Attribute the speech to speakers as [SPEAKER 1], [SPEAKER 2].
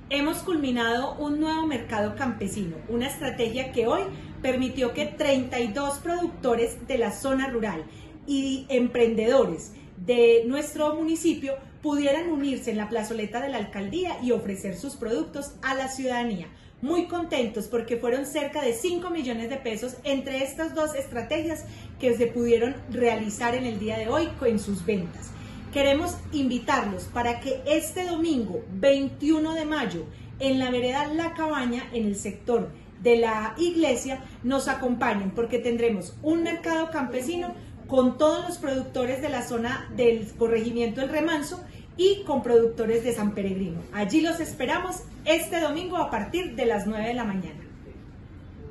[SPEAKER 1] Hemos culminado un nuevo mercado campesino, una estrategia que hoy permitió que 32 productores de la zona rural y emprendedores de nuestro municipio pudieran unirse en la plazoleta de la alcaldía y ofrecer sus productos a la ciudadanía. Muy contentos porque fueron cerca de 5 millones de pesos entre estas dos estrategias que se pudieron realizar en el día de hoy en sus ventas. Queremos invitarlos para que este domingo 21 de mayo en la vereda La Cabaña, en el sector de la iglesia, nos acompañen porque tendremos un mercado campesino con todos los productores de la zona del corregimiento El Remanso y con productores de San Peregrino. Allí los esperamos este domingo a partir de las 9 de la mañana.